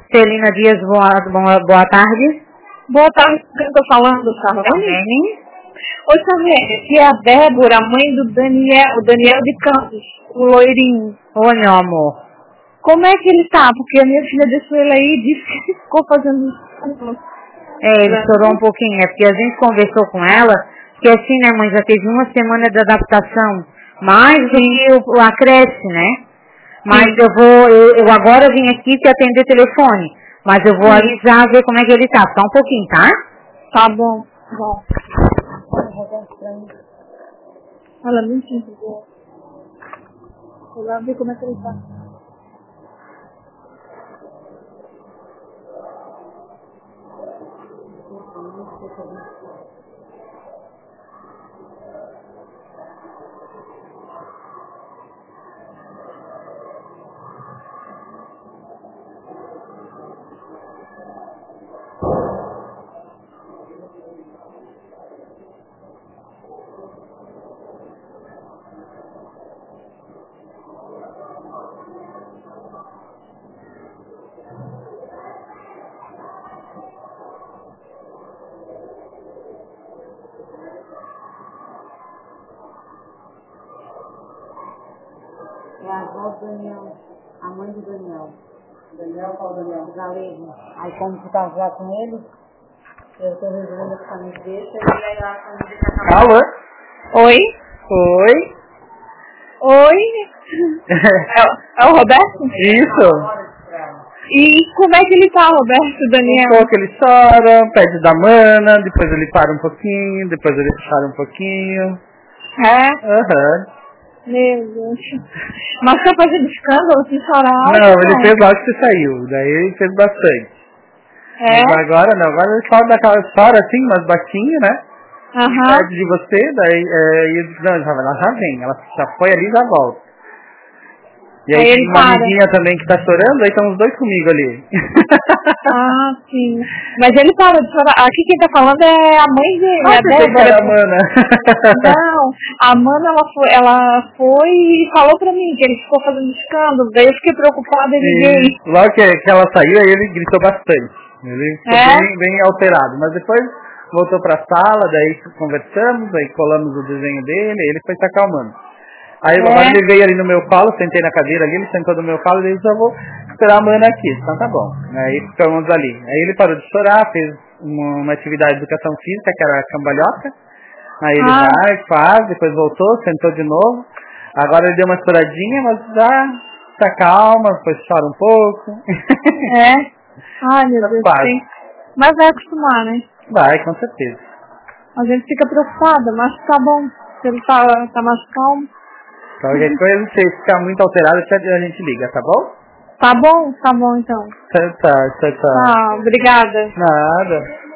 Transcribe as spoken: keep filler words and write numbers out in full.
Celina Dias, boa, boa, boa tarde. Boa tarde, eu tô falando, Charlene. Oi, Charlene, aqui é a Débora, a mãe do Daniel, o Daniel de Campos, o loirinho. Oi, meu amor. Como é que ele tá? Porque a minha filha deixou ele aí e disse que ficou fazendo isso. É, ele chorou um pouquinho, é porque a gente conversou com ela, que assim, né, mãe, já teve uma semana de adaptação, mais do que o, a creche, né? Mas Sim. eu vou, eu, eu agora vim aqui te atender telefone, mas eu vou Sim. avisar, ver como é que ele tá, só um pouquinho, tá? Tá bom, bom. Fala muito bom. Vou lá ver como é que ele tá. É a avó do Daniel, a mãe do Daniel. Daniel, qual Daniel? Galego. Aí como tu tá já com ele, eu tô resolvendo as famílias dele, e aí a família tá acabando. Alô? Oi? Oi? Oi? é, é o Roberto? Isso. E como é que ele tá, Roberto, Daniel? Um pouco ele chora, pede da mana, depois ele para um pouquinho, depois ele chora um pouquinho. É? Aham. Uhum. Meu Deus. Mas tá fazendo escândalo, sem chorar? Não, ele não. fez logo que saiu, daí ele fez bastante. É? Mas agora não, agora ele chora daquela chora assim, umas batinhas, né? Aham. Uhum. Pede de você, daí é, e eu disse, não, ela já vem, ela já foi ali e já volta. E aí, aí tem uma para. amiguinha também que tá chorando, aí estão os dois comigo ali. Ah, sim. Mas ele parou de chorar. Aqui quem tá falando é a mãe dele, ah, a Débora. Era a Mana. Não, a Mana ela foi, ela foi e falou pra mim que ele ficou fazendo escândalo, daí eu fiquei preocupada e liguei. Logo que, que ela saiu, aí ele gritou bastante. Ele ficou é? bem, bem alterado. Mas depois voltou pra sala, daí conversamos, aí colamos o desenho dele, aí ele foi se acalmando. Aí é. agora ele veio ali no meu colo, sentei na cadeira ali, ele sentou no meu colo e disse, eu vou esperar a Mana aqui. Então tá bom. Aí ficamos ali. Aí ele parou de chorar, fez uma, uma atividade de educação física, que era a cambalhota. Aí ele ah. vai, faz, depois voltou, sentou de novo. Agora ele deu uma choradinha, mas já se acalma, depois chora um pouco. É? Ai, meu Deus. Sim. Mas vai acostumar, né? Vai, com certeza. A gente fica preocupada, mas tá bom. Se ele tá, tá mais calmo. Qualquer coisa, se ficar muito alterado, a gente liga, tá bom? Tá bom, tá bom então. Tá, tá, tá. Tá, obrigada. Nada.